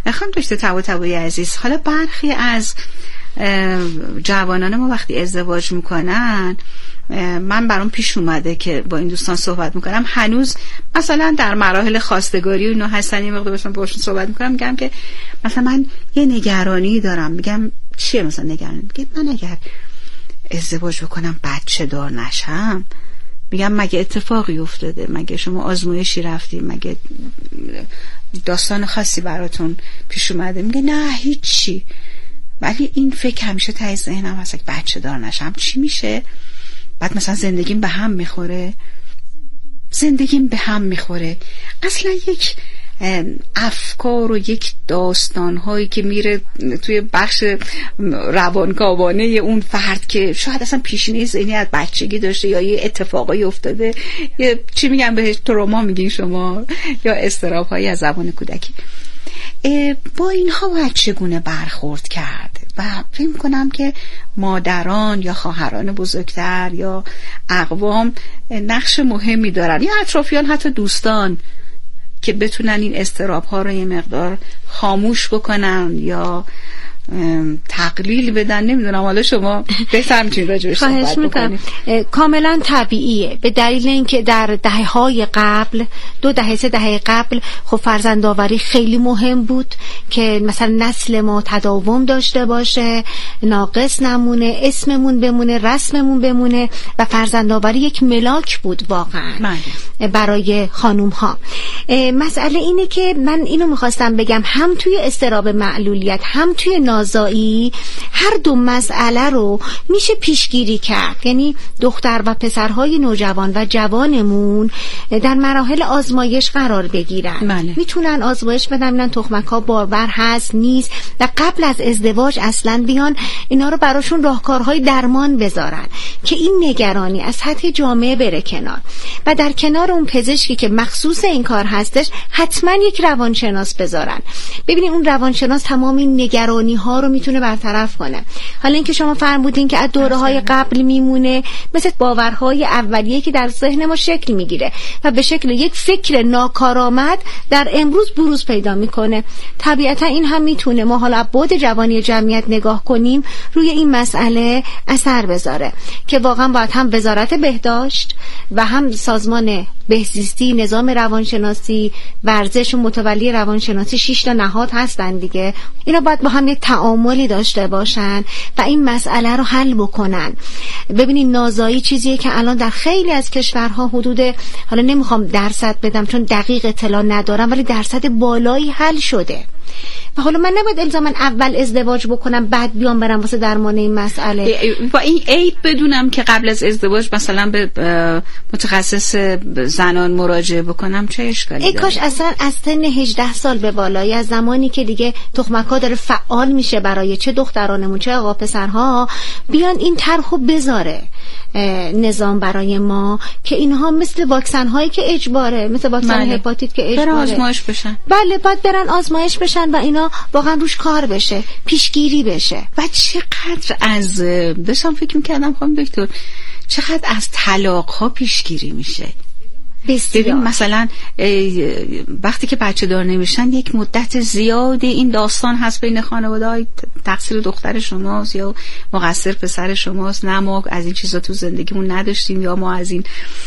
خانم دکتر طباطبایی عزیز، حالا برخی از جوانان ما وقتی ازدواج میکنن، من برام پیش اومده که با این دوستان صحبت میکنم، هنوز مثلا در مراحل خواستگاری و اینا هستن، یه مقدار باشون صحبت میکنم، میگم که مثلا من یه نگرانی دارم. میگم چیه مثلا نگرانی؟ میگه من اگر ازدواج بکنم بچه دار نشم، میگم مگه اتفاقی افتاده؟ مگه شما آزمایشی رفتیم؟ مگه داستان خاصی براتون پیش اومده؟ میگه نه هیچی. ولی این فکر همیشه ته ذهنم هست که بچه دار نشم چی میشه؟ بعد مثلا زندگیم به هم میخوره. اصلا یک افکار و یک داستانهایی که میره توی بخش روانکاوانه اون فرد که شاید اصلا پیشینه ذهنی از بچگی داشته، یا یه اتفاقایی افتاده، یه چی میگن بهش، تروما میگین شما، یا اضطراب‌هایی از زمان کودکی. با اینها باید چگونه برخورد کرد؟ و فکر می‌کنم که مادران یا خواهران بزرگتر یا اقوام نقش مهمی دارن، یا اطرافیان، حتی دوستان، که بتونن این اضطراب‌ها رو یه مقدار خاموش بکنن یا تقلیل بدن. نمیدونم حالا شما بهتر میتونید راجعش صحبت بکنید. کاملا طبیعیه، به دلیل اینکه در دهه‌های قبل، 2 دهه 3 دهه قبل، خب فرزندآوری خیلی مهم بود که مثلا نسل ما تداوم داشته باشه، ناقص نمونه، اسممون بمونه، رسممون بمونه، و فرزندآوری یک ملاک بود واقعا برای خانوم ها. مسئله اینه که من اینو میخواستم بگم، هم توی اضطراب معلولیت هم توی نازایی، هر دو مسئله رو میشه پیشگیری کرد. یعنی دختر و پسرهای نوجوان و جوانمون در مراحل آزمایش قرار بگیرن. میتونن آزمایش بدن ببینن تخمک‌ها بارور هست نیست، و قبل از ازدواج اصلا بیان اینا رو براشون راهکارهای درمان بذارن که این نگرانی از سطح جامعه بره کنار. و در کنار اون پزشکی که مخصوص این کار هستش، حتما یک روانشناس بذارن. ببینید اون روانشناس تمام این نگرانی ها رو میتونه برطرف کنه. حالا اینکه شما فرمودین که از دوره‌های قبل میمونه، مثل باورهای اولیه که در ذهن ما شکل میگیره و به شکل یک فکر ناکارآمد در امروز بروز پیدا میکنه. طبیعتا این هم میتونه ما حالا بعد جوانی جمعیت نگاه کنیم، روی این مسئله اثر بذاره که واقعا باید هم وزارت بهداشت و هم سازمان بهزیستی، نظام روانشناسی، ورزش و متولی روانشناسی، 6 تا نهاد هستن دیگه، اینا باید با هم یک تعاملی داشته باشن و این مسئله رو حل بکنن. ببینید نازایی چیزیه که الان در خیلی از کشورها حدود، حالا نمیخوام درصد بدم چون دقیق اطلاع ندارم، ولی درصد بالایی حل شده. و حالا من نباید الزاماً اول ازدواج بکنم بعد بیام برم واسه درمان این مسئله. با این عیب بدونم که قبل از ازدواج مثلا به متخصص زنان مراجعه بکنم، چه اشکالی داره؟ کاش اصلا از سن 18 سال به بالایی، از زمانی که دیگه تخمک‌ها داره فعال میشه برای چه دخترانمون چه آقا پسرها، بیان این طرحو بذاره نظام برای ما که اینها مثل واکسن هایی که اجباره، مثل واکسن هپاتیت که اجباره، آزمایش بشن. بله باید برن آزمایش بشن و اینا واقعا روش کار بشه، پیشگیری بشه. و چقدر از داشتم فکر می‌کردم خانم دکتر، چقدر از طلاق ها پیشگیری میشه. ببین مثلا وقتی که بچه دار نمیشن یک مدت زیادی این داستان هست بین خانواده‌های تقصیر دختر شماست یا مقصر پسر شماست، نه ما از این چیزا تو زندگیمون نداشتیم، یا ما از این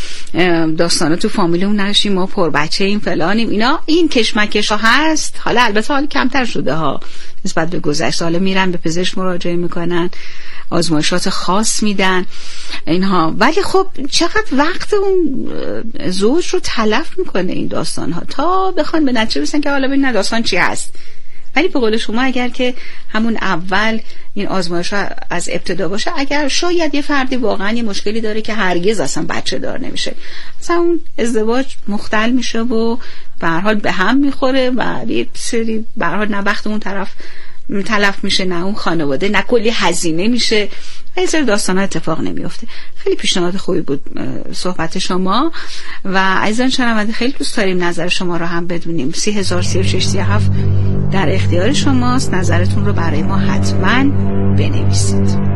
داستانا تو فامیلمون نداشتیم، ما پر بچه این فلانیم، اینا این کشمکش ها هست. حالا البته حالا کمتر شده ها نسبت به گذشته، حالا میرن به پزشک مراجعه میکنن، آزمایشات خاص میدن اینها، ولی خب چقدر وقت اون زوج رو تلف میکنه این داستان ها تا بخوان به نتیجه برسن که حالا ببین داستان چی هست. ولی به قول شما اگر که همون اول این آزمایش ها از ابتدا باشه، اگر شاید یه فردی واقعا یه مشکلی داره که هرگز اصلا بچه دار نمیشه، اصلا اون ازدواج مختل میشه و به هر حال به هم میخوره و یه سری به هر حال نه وقت اون طرف تلف میشه، نه اون خانواده، نه کلی هزینه میشه، این سری داستانا اتفاق نمیفته. خیلی پیشنهاد خوبی بود صحبت شما و عزیزان شنونده خیلی دوست داریم نظر شما رو هم بدونیم. 30,036 در اختیار شماست، نظرتون رو برای ما حتما بنویسید.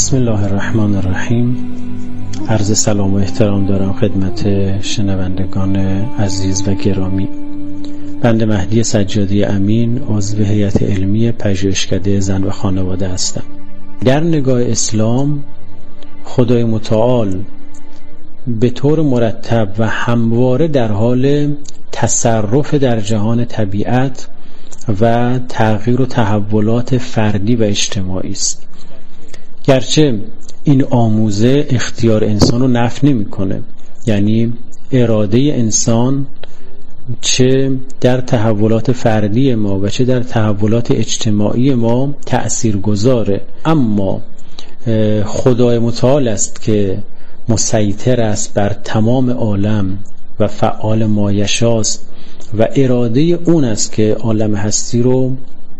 بسم الله الرحمن الرحیم. عرض سلام و احترام دارم خدمت شنوندگان عزیز و گرامی. بنده مهدی سجادی امین، عضو هیئت علمی پژوهشکده زن و خانواده هستم. در نگاه اسلام خدای متعال به طور مرتب و همواره در حال تصرف در جهان طبیعت و تغییر و تحولات فردی و اجتماعی است. گرچه این آموزه اختیار انسان رو نفی نمی‌کنه، یعنی اراده انسان چه در تحولات فردی ما و چه در تحولات اجتماعی ما تأثیر گذاره، اما خدای متعال است که مسیطر است بر تمام عالم و فعال مایشاست و اراده اون است که عالم هستی رو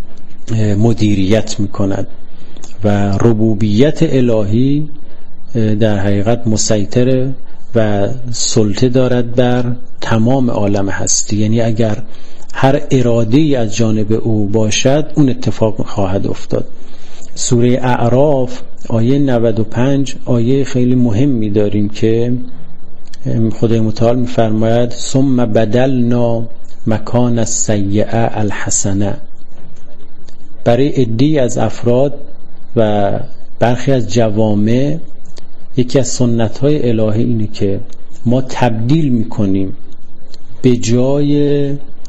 مدیریت می‌کند و ربوبیت الهی در حقیقت مسیطر و سلطه دارد بر تمام عالم هستی. یعنی اگر هر اراده‌ای از جانب او باشد اون اتفاق خواهد افتاد. سوره اعراف آیه 95 آیه خیلی مهمی داریم که خدای متعال می‌فرماید ثم بدلنا مکان السیئه الحسنه. برای عده‌ای از افراد و برخی از جوامع یکی از سنت‌های الهی اینه که ما تبدیل می‌کنیم به جای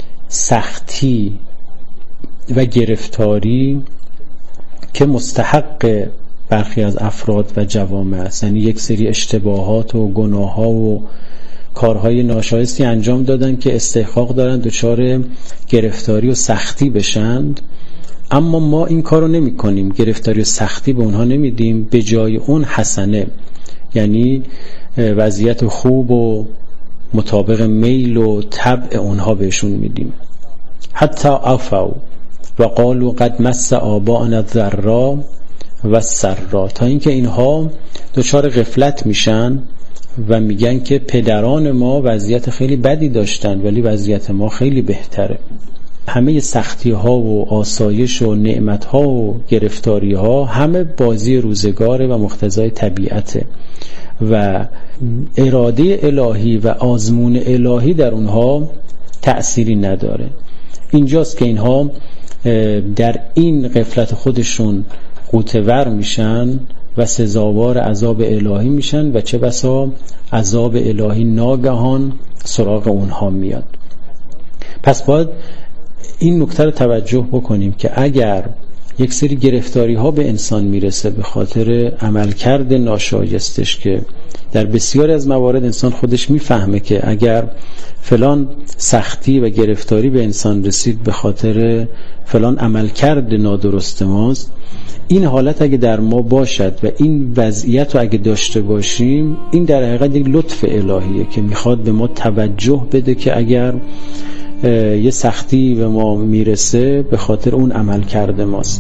سختی و گرفتاری که مستحق برخی از افراد و جوامع است، یعنی یک سری اشتباهات و گناه‌ها و کارهای ناشایستی انجام دادن که استحقاق دارن دچار گرفتاری و سختی بشند، اما ما این کارو نمی کنیم، گرفتاری و سختی به اونها نمیدیم، به جای اون حسنه، یعنی وضعیت خوب و مطابق میل و طبع اونها بهشون میدیم. حتی عفو و قالوا قد مس آباءنا الضراء و السراء، تا اینکه اینها دچار غفلت میشن و میگن که پدران ما وضعیت خیلی بدی داشتن ولی وضعیت ما خیلی بهتره. همه سختی ها و آسایش و نعمت ها و گرفتاری ها همه بازی روزگاره و مقتضای طبیعته و اراده الهی و آزمون الهی در اونها تأثیری نداره. اینجاست که اینها در این غفلت خودشون غوطه‌ور میشن و سزاوار عذاب الهی میشن و چه بسا عذاب الهی ناگهان سراغ اونها میاد. پس باید این نکته رو توجه بکنیم که اگر یک سری گرفتاری ها به انسان میرسه به خاطر عملکرد ناشایستش که در بسیاری از موارد انسان خودش میفهمه که اگر فلان سختی و گرفتاری به انسان رسید به خاطر فلان عملکرد نادرست ماست، این حالت اگه در ما باشد و این وضعیت رو اگه داشته باشیم، این در حقیقت یک لطف الهیه که میخواد به ما توجه بده که اگر یه سختی به ما میرسه به خاطر اون عمل کرده ماست.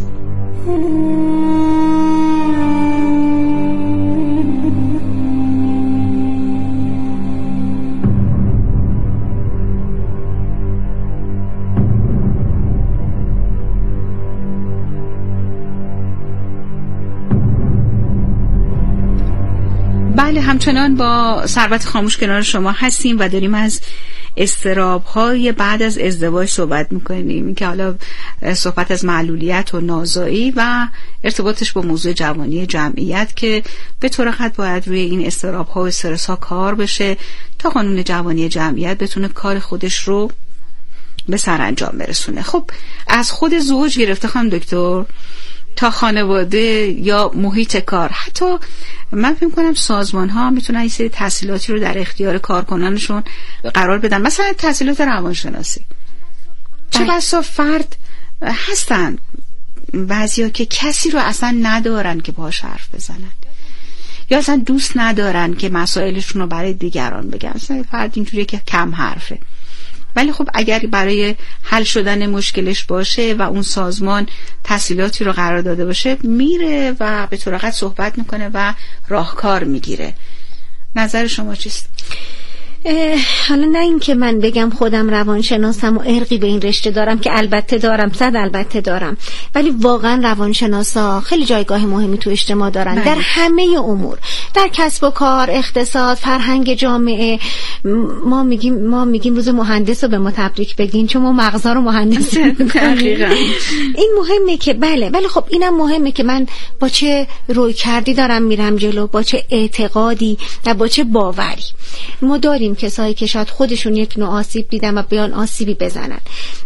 بله، همچنان با ثروت خاموش کنار شما هستیم و داریم از اضطراب‌های بعد از ازدواج صحبت می‌کنیم که حالا صحبت از معلولیت و نازایی و ارتباطش با موضوع جوانی جمعیت که به طور قطع باید روی این اضطراب‌ها و استرس‌ها کار بشه تا قانون جوانی جمعیت بتونه کار خودش رو به سرانجام برسونه. خب از خود زوج گرفته خانم دکتر تا خانواده یا محیط کار، حتی من فکر کنم سازمان ها میتونن این سری تحصیلاتی رو در اختیار کارکنانشون قرار بدن، مثلا تحصیلات روانشناسی. چه بسا فرد هستن بعضیا که کسی رو اصلا ندارن که باهاش حرف بزنن یا اصلا دوست ندارن که مسائلشون رو برای دیگران بگن، مثلا فرد اینجوریه که کم حرفه، ولی خب اگر برای حل شدن مشکلش باشه و اون سازمان تسهیلاتی رو قرار داده باشه میره و به طور قطع صحبت میکنه و راهکار میگیره. نظر شما چیست؟ حالا نه این که من بگم خودم روانشناسم و ارقی به این رشته دارم که البته دارم، البته دارم، ولی واقعا روانشناسا خیلی جایگاه مهمی تو اجتماع دارن در همه امور، در کسب و کار، اقتصاد، فرهنگ جامعه. ما میگیم روز مهندس رو به ما تبریک بگین چون ما مغزا رو مهندس می‌کنیم. این مهمه که بله، ولی خب اینم مهمه که من با چه رویکردی دارم میرم جلو، با چه اعتقادی و با چه باوری. ما داریم کسایی که شاید خودشون یک نوع آسیب دیدن و بیان آسیبی بزنن،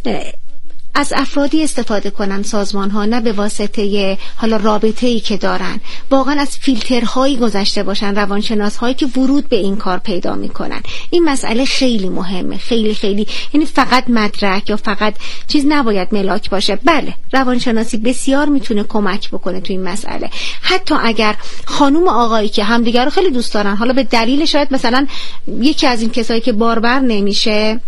از افرادی استفاده کنن سازمان ها، نه به واسطه حالا رابطه ای که دارن، واقعا از فیلترهایی گذشته باشن روانشناس هایی که ورود به این کار پیدا میکنن. این مسئله خیلی مهمه، خیلی خیلی، یعنی فقط مدرک یا فقط چیز نباید ملاک باشه. بله روانشناسی بسیار میتونه کمک بکنه تو این مسئله، حتی اگر خانم و آقایی که همدیگر رو خیلی دوست دارن، حالا به دلیل شاید مثلا یکی از این کسایی که باربر نمیشه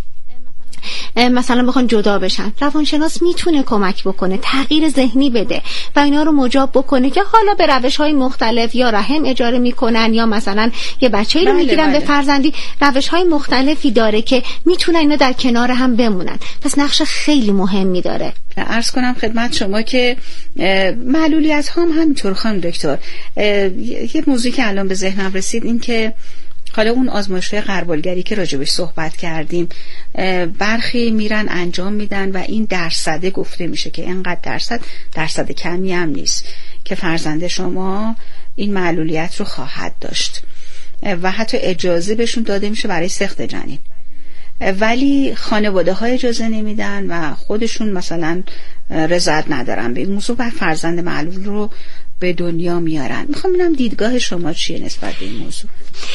مثلا بخوان جدا بشن، روانشناس میتونه کمک بکنه، تغییر ذهنی بده و اینا رو مجاب بکنه که حالا به روش‌های مختلف یا رحم اجاره میکنن یا مثلا یه بچه‌ای رو میگیرن به فرزندی. روش‌های مختلفی داره که میتونن اینا در کنار هم بمونن. پس نقش خیلی مهمی داره. عرض کنم خدمت شما که معلولیت هم همینطور خانم دکتر. یه موضوعی که الان به ذهنم رسید این که حالا اون آزمایش‌های غربالگری که راجبش صحبت کردیم، برخی میرن انجام میدن و این درصده گفته میشه که اینقدر درصد کمی هم نیست که فرزند شما این معلولیت رو خواهد داشت و حتی اجازه بهشون داده میشه برای سقط جنین، ولی خانواده ها اجازه نمیدن و خودشون مثلا رضایت ندارن به این موضوع و فرزند معلول رو به دنیا میارن. میخوام ببینم دیدگاه شما چیه نسبت به این موضوع؟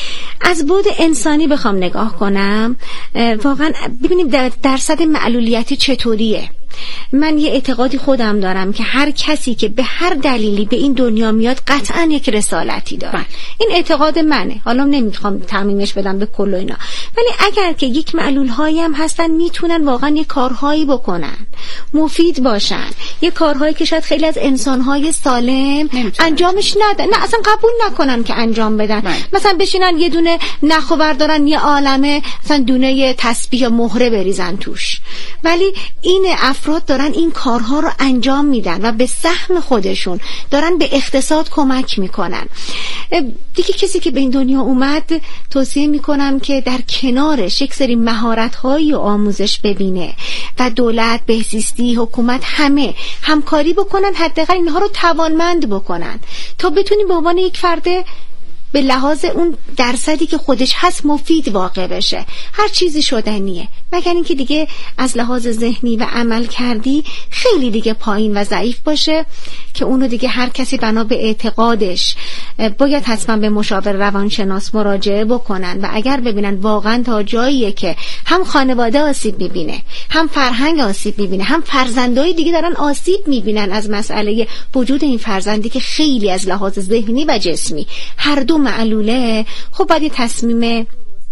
از بعد انسانی بخوام نگاه کنم، واقعا ببینیم درصد معلولیتی چطوریه. من یه اعتقادی خودم دارم که هر کسی که به هر دلیلی به این دنیا میاد قطعا یک رسالتی داره. این اعتقاد منه، حالا نمیخوام تعمیمش بدم به کل اینا، ولی اگر که یک معلول هایی هم هستن میتونن واقعا یه کارهایی بکنن، مفید باشن، یه کارهایی که شاید خیلی از انسانهای سالم انجامش ندن، نه اصلا قبول نکنن که انجام بدن. مثلا بشینن یه دونه نخو بردارن، یه عالمه مثلا دونه تسبیح یا مهره بریزن توش، ولی این افراد دارن این کارها رو انجام میدن و به سهم خودشون دارن به اقتصاد کمک میکنن. دیگه کسی که به این دنیا اومد توصیه میکنم که در کنارش یک سری مهارت‌هایی و آموزش ببینه و دولت، بهزیستی، حکومت همه همکاری بکنن، حداقل اینها رو توانمند بکنن تا بتونیم به عنوان یک فرد به لحاظ اون درصدی که خودش هست مفید واقع بشه. هر چیزی شدنیه، مگر اینکه دیگه از لحاظ ذهنی و عمل کردی خیلی دیگه پایین و ضعیف باشه که اونو دیگه هر کسی بنا به اعتقادش باید حتما به مشاور روانشناس مراجعه بکنن و اگر ببینن واقعا تا جاییه که هم خانواده آسیب میبینه، هم فرهنگ آسیب میبینه، هم فرزندای دیگه دارن آسیب میبینن از مسئله وجود این فرزندی که خیلی از لحاظ ذهنی و جسمی هر دو معلوله، خب باید تصمیم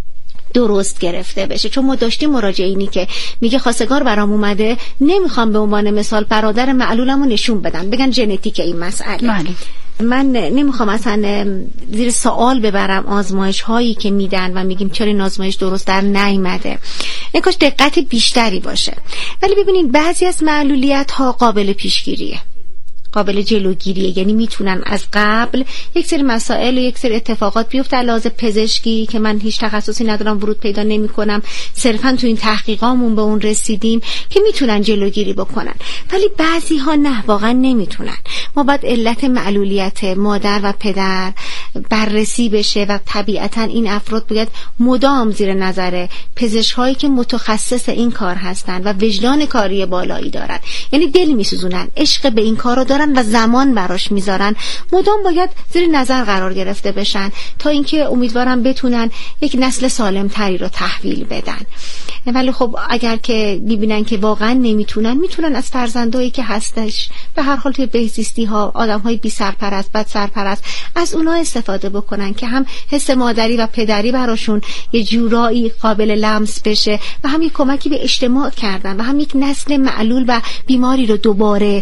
درست گرفته بشه. چون ما داشتیم مراجعینی که میگه خواستگار برام اومده، نمیخوام به عنوان مثال برادر معلولمو نشون بدم بگن ژنتیک این مسئله. من نمیخوام اصلا زیر سوال ببرم آزمایش هایی که میدن و میگیم چرا این آزمایش درست در نیامده، کاش دقت بیشتری باشه. ولی ببینید بعضی از معلولیت ها قابل پیشگیریه، قابل جلوگیریه، یعنی میتونن از قبل یک سری مسائل و یک سری اتفاقات بیفته لازم پزشکی که من هیچ تخصصی ندارم، ورود پیدا نمی کنم، صرفا تو این تحقیقامون به اون رسیدیم که میتونن جلوگیری بکنن. ولی بعضی ها نه، واقعا نمیتونن. ما باید علت معلولیت مادر و پدر بررسی بشه و طبیعتا این افراد باید مدام زیر نظر پزشکایی که متخصص این کار هستن و وجدان کاری بالایی دارن، یعنی دل میسوزونن، عشق به این کارو دارن و زمان براش میذارن، مدام باید زیر نظر قرار گرفته بشن تا اینکه امیدوارم بتونن یک نسل سالم تری رو تحویل بدن. ولی خب اگر که میبینن که واقعا نمیتونن، میتونن از فرزندایی که هستش به هر حال توی بهزیستی ها آدم‌های بی سرپرست، بد سرپرست، از اونها استفاده بکنن که هم حس مادری و پدری براشون یه جورایی قابل لمس بشه و هم یک کمکی به اجتماع کردن و هم یک نسل معلول و بیماری رو دوباره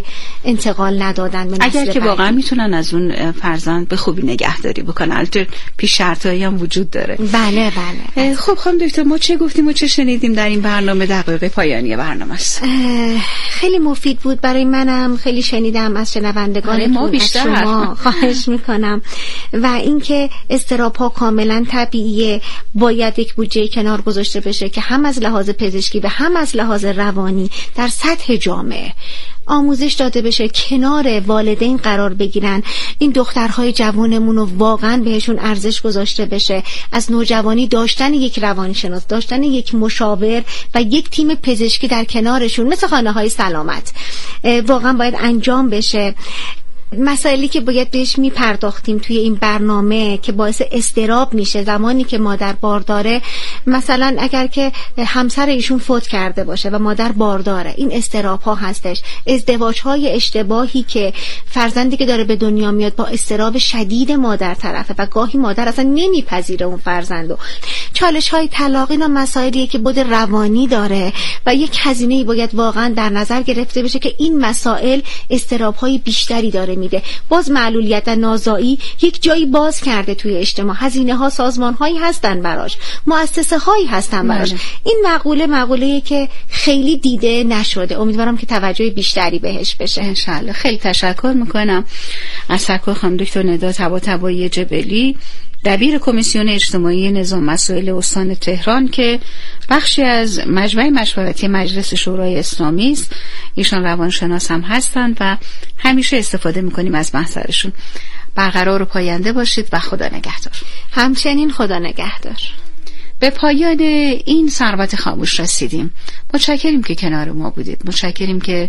انتقال ندادن به نسل اگر که بعدی. واقعا میتونن از اون فرزند به خوبی نگهداری بکنن. البته پیش شرطایی هم وجود داره. بله. خب خانم دکتر، ما چه گفتیم و چه شنیدیم در این برنامه؟ دقیقه پایانی برنامه است. خیلی مفید بود برای منم، خیلی شنیدم از شنوندگانتون، ما بیشتر از شما خواهش میکنم. و اینکه اضطراب‌ها کاملا طبیعیه، باید یک بودجه کنار گذاشته بشه که هم از لحاظ پزشکی و هم از لحاظ روانی در سطح جامعه آموزش داده بشه، کنار والدین قرار بگیرن، این دخترهای جوانمون رو واقعا بهشون ارزش گذاشته بشه، از نوجوانی داشتن یک روانشناس، داشتن یک مشاور و یک تیم پزشکی در کنارشون مثل خانه‌های سلامت واقعا باید انجام بشه. مسائلی که باید بهش میپرداختیم توی این برنامه که باعث اضطراب میشه زمانی که مادر بارداره، مثلا اگر که همسر ایشون فوت کرده باشه و مادر بارداره، این اضطراب ها هستش. ازدواج های اشتباهی که فرزندی که داره به دنیا میاد با اضطراب شدید مادر طرفه و گاهی مادر اصلا نمیپذیره اون فرزندو. چالش های طلاق، اینا مسائلیه که بود روانی داره و یک هزینه‌ای باید واقعا در نظر گرفته بشه که این مسائل اضطراب های بیشتری داره میده. باز معلولیت نازایی یک جایی باز کرده توی اجتماع، هزینه ها سازمان هایی هستن براش، مؤسسه هایی هستن براش. این مقوله‌ای که خیلی دیده نشده، امیدوارم که توجه بیشتری بهش بشه ان شاء الله. خیلی تشکر میکنم از سرکار خانم دکتر ندا طباطبایی جبلی، دبیر کمیسیون اجتماعی نظام مسائل استان تهران که بخشی از مجمع مشورتی مجلس شورای اسلامی است. ایشان روانشناس هم هستند و همیشه استفاده میکنیم از محضرشون. برقرار و پاینده باشید و خدا نگهدار. همچنین خدا نگهدار. به پایان این ثروت خاموش رسیدیم. متشکریم که کنار ما بودید، متشکریم که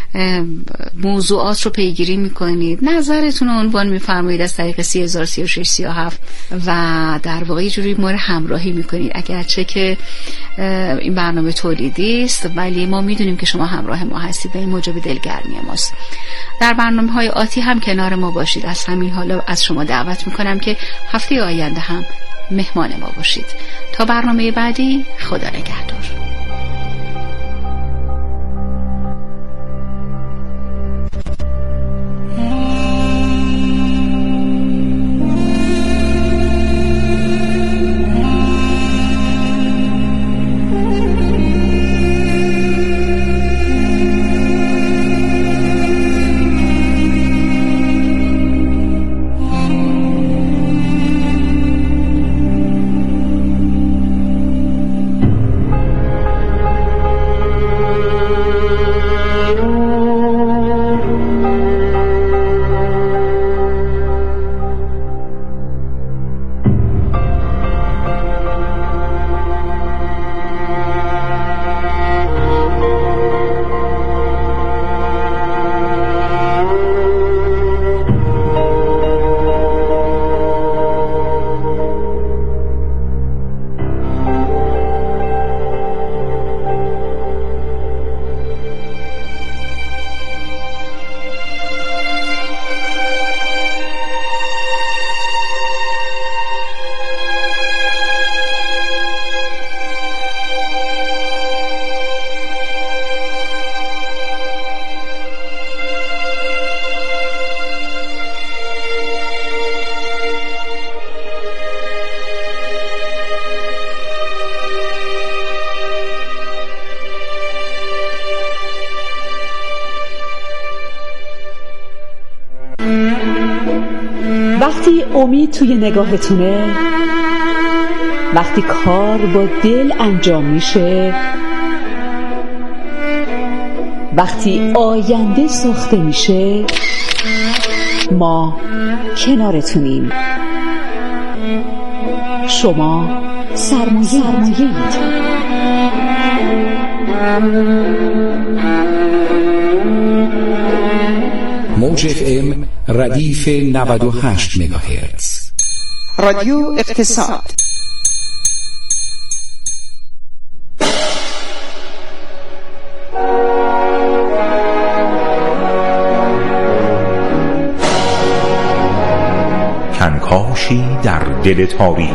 موضوعات رو پیگیری میکنید، نظرتون رو عنوان میفرمایید از طریق 303637 و در واقع یه جوری ما رو همراهی میکنید. اگرچه که این برنامه تولیدی است ولی ما میدونیم که شما همراه ما هستید و این موجب دلگرمی ماست. در برنامه‌های آتی هم کنار ما باشید. از همین حالا از شما دعوت میکنم که هفته آینده هم مهمان ما باشید. تا برنامه بعدی، خدا نگهدار. وقتی امید توی نگاهتونه، وقتی کار با دل انجام میشه، وقتی آینده ساخته میشه، ما کنارتونیم. شما سرمایه‌اید. موج FM ردیف 98 مگاهرتز. رادیو اقتصاد. کنکاشی در دل تاریخ،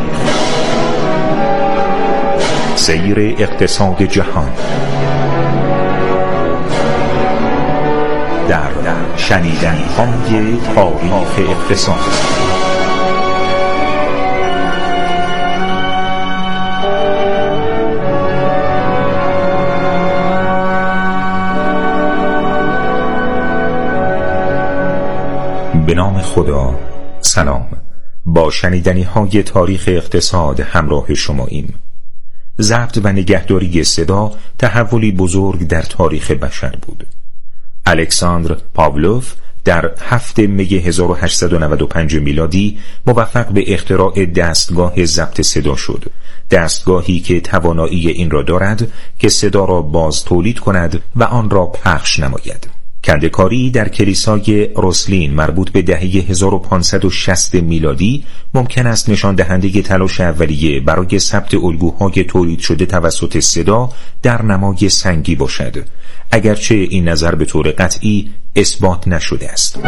سیر اقتصاد جهان در شنیدنی‌های تاریخ اقتصاد. به نام خدا. سلام. با شنیدنی‌های تاریخ اقتصاد همراه شماییم. ضبط و نگهداری صدا تحولی بزرگ در تاریخ بشر بود. الکساندر پاولوف در 7 می 1895 میلادی موفق به اختراع دستگاه ضبط صدا شد. دستگاهی که توانایی این را دارد که صدا را باز تولید کند و آن را پخش نماید. کنده‌کاری در کلیسای روسلین مربوط به دهه 1560 میلادی ممکن است نشان دهنده تلاش اولیه برای ثبت الگوهای تولید شده توسط صدا در نمای سنگی باشد، اگرچه این نظر به طور قطعی اثبات نشده است.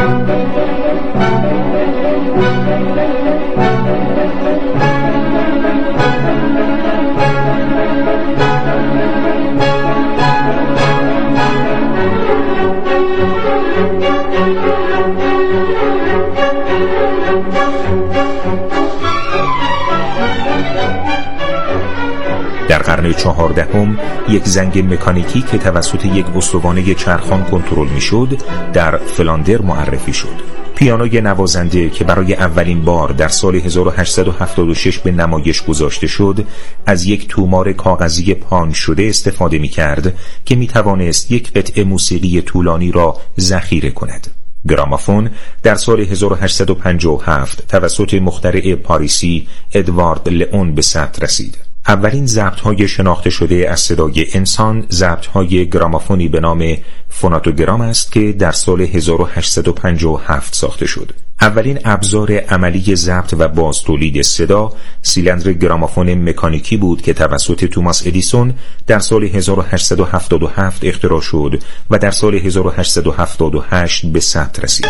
در قرن 14 یک زنگ مکانیکی که توسط یک استوانه چرخان کنترل میشد در فلاندر معرفی شد. پیانوی نوازنده که برای اولین بار در سال 1876 به نمایش گذاشته شد، از یک تومار کاغذی پانچ شده استفاده می کرد که می توانست یک قطعه موسیقی طولانی را ذخیره کند. گرامافون در سال 1857 توسط مخترع پاریسی ادوارد لئون به ثبت رسید. اولین ضبط‌های شناخته شده از صدای انسان ضبط‌های گرامافونی به نام فوناتوگرام است که در سال 1857 ساخته شد. اولین ابزار عملی ضبط و بازتولید صدا سیلندر گرامافون مکانیکی بود که توسط توماس ادیسون در سال 1877 اختراع شد و در سال 1878 به ثبت رسید.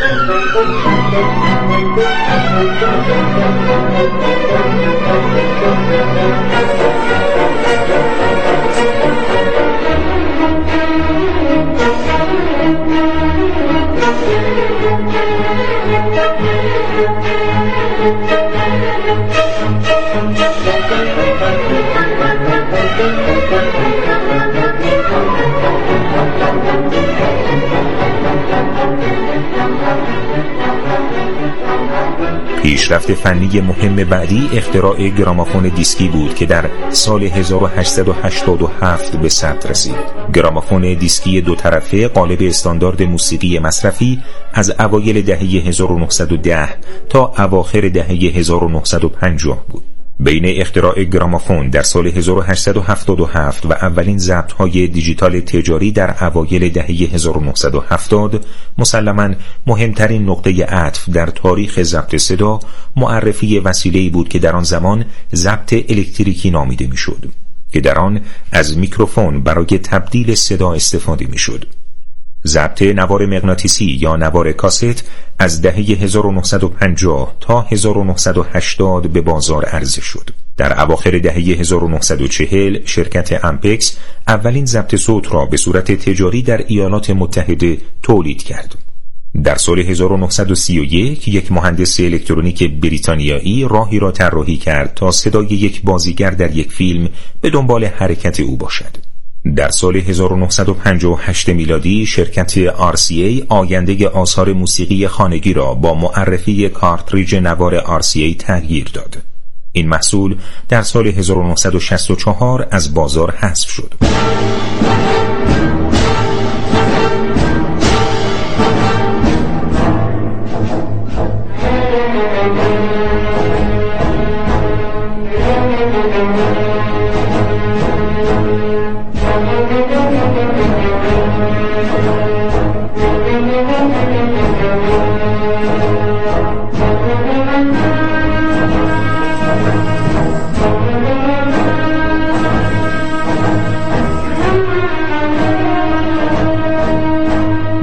پیشرفت فنی مهم بعدی اختراع گرامافون دیسکی بود که در سال 1887 به ثبت رسید. گرامافون دیسکی دو طرفه قالب استاندارد موسیقی مصرفی از اوایل دهه 1910 تا اواخر دهه 1950 بود. بین اختراع گرامافون در سال 1877 و اولین ضبط‌های دیجیتال تجاری در اوایل دهه 1970 مسلماً مهمترین نقطه عطف در تاریخ ضبط صدا معرفی وسیله‌ای بود که در آن زمان ضبط الکتریکی نامیده می‌شد، که در آن از میکروفون برای تبدیل صدا استفاده می‌شد. ضبط نوار مغناطیسی یا نوار کاست از دهه 1950 تا 1980 به بازار عرضه شد. در اواخر دهه 1940 شرکت امپکس اولین ضبط صوت را به صورت تجاری در ایالات متحده تولید کرد. در سال 1931 یک مهندس الکترونیک بریتانیایی راهی را طراحی کرد تا صدای یک بازیگر در یک فیلم به دنبال حرکت او باشد. در سال 1958 میلادی شرکت RCA آینده آثار موسیقی خانگی را با معرفی کارتریج نوار RCA تغییر داد. این محصول در سال 1964 از بازار حذف شد.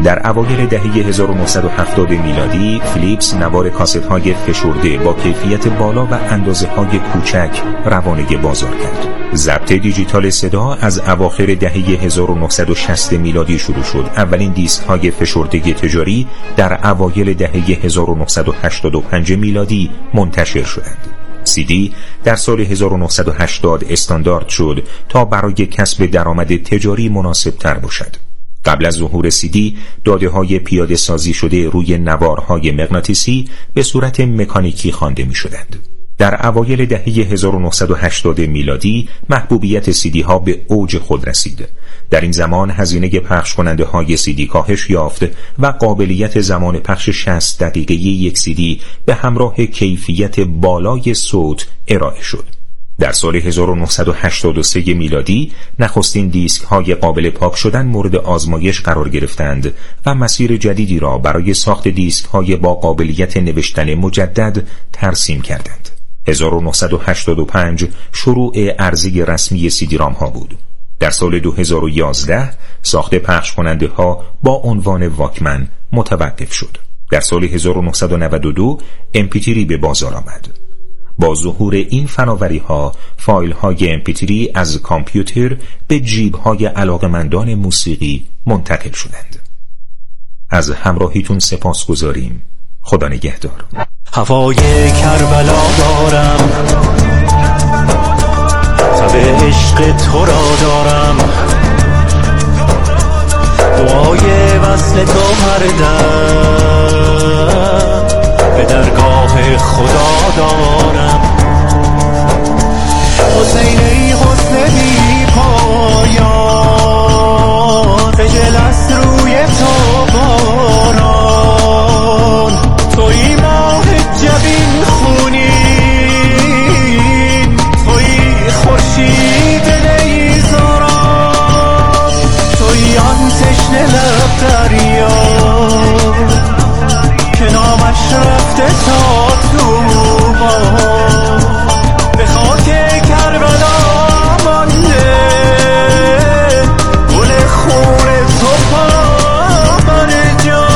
در اوایل دهه 1970 میلادی فیلیپس نوار کاست‌های فشرده با کیفیت بالا و اندازه‌های کوچک روانه بازار کرد. ضبط دیجیتال صدا از اواخر دهه 1960 میلادی شروع شد. اولین دیسک‌های فشرده تجاری در اوایل دهه 1985 میلادی منتشر شدند. CD در سال 1980 استاندارد شد تا برای کسب درآمد تجاری مناسب تر باشد. قبل از ظهور CD، داده‌های پیاده سازی شده روی نوارهای مغناطیسی به صورت مکانیکی خوانده می‌شدند. در اوایل دهه 1980 میلادی محبوبیت CD ها به اوج خود رسید. در این زمان هزینه پخش کننده های CD کاهش یافت و قابلیت زمان پخش 60 دقیقه یک CD به همراه کیفیت بالای صوت ارائه شد. در سال 1983 میلادی نخستین دیسک های قابل پاک شدن مورد آزمایش قرار گرفتند و مسیر جدیدی را برای ساخت دیسک های با قابلیت نوشتن مجدد ترسیم کردند. 1985 شروع عرضه رسمی CD رام ها بود. در سال 2011 ساخت پخش کننده ها با عنوان واکمن متوقف شد. در سال 1992 MP3 به بازار آمد. با ظهور این فناوری ها فایل های MP3 از کامپیوتر به جیب های علاقمندان موسیقی منتقل شدند. از همراهیتون سپاسگزاریم. خدا نگهدار. هوای کربلا دارم، تب عشق تو را دارم، دعای وصل تو هر دم به درگاه خدا دارم. حسین ای حسن بی پایان، خجل است روی تو باران، توی ماه جبین خونین، توی خورشید نیزاران، توی آن تشنه لب دریا که نامش رفته تا طوفان، به خاک کربلا مانده گل خون تو پامن جان.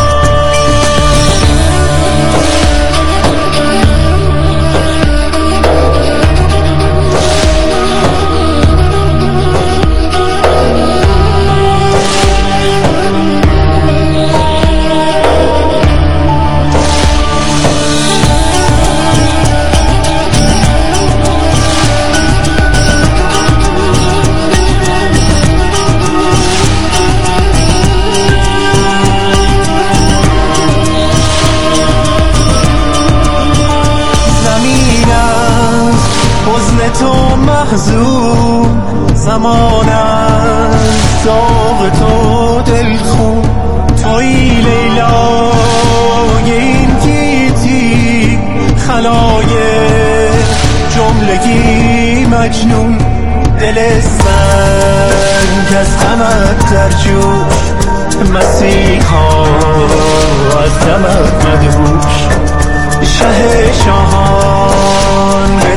تو محزون، زمان از داغ تو دلخون، توی لیلای این گیتی خلای جملگی مجنون، دل سنگ از غمت در جوش، مسیحا از دمت مدهوش، شه شاهان به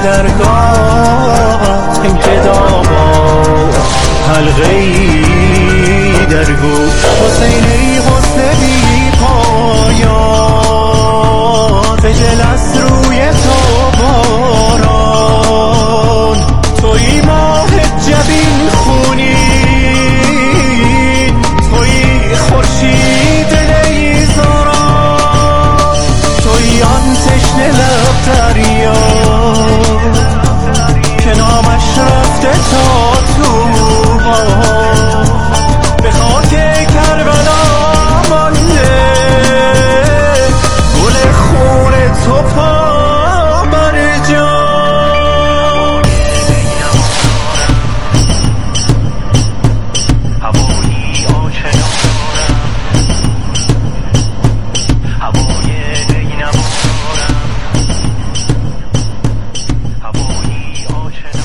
درگاه انقلابا حلقه‌ای در گوش. حسین ای حسن بی پایان، خجل است روی تو باران، توی ماه جبین خونین، توی خورشید نیزاران، توی آن تشنه لب دریا که نامش رفته تا طوفان، به خاک کربلا مانده گل خون تو پامن جان. هوایی آشنا هوای بینم هوایی آشنا.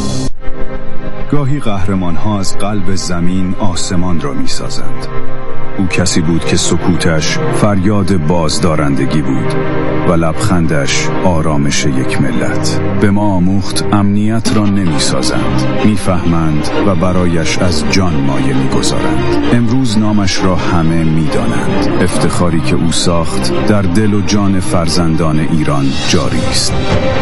گاهی قهرمان‌ها از قلب زمین آسمان را می‌سازند. او کسی بود که سکوتش فریاد بازدارندگی بود و لبخندش آرامش یک ملت. به ما آموخت امنیت را نمی سازند، می فهمند و برایش از جان مایه می گذارند. امروز نامش را همه می دانند. افتخاری که او ساخت در دل و جان فرزندان ایران جاری است.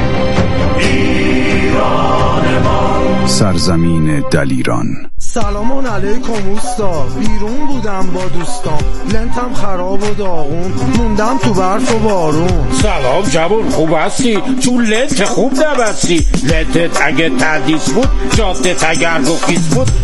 ایران ما، سرزمین دلیران. سلام علیکم اوستا، بیرون بودم با دوستام، لنتم خراب و داغون، موندم تو برف و بارون. سلام جوون، خوب هستی؟ چون لنت خوب نبستی. لنتت اگه تردیس بود، جادت اگر رخیص بود،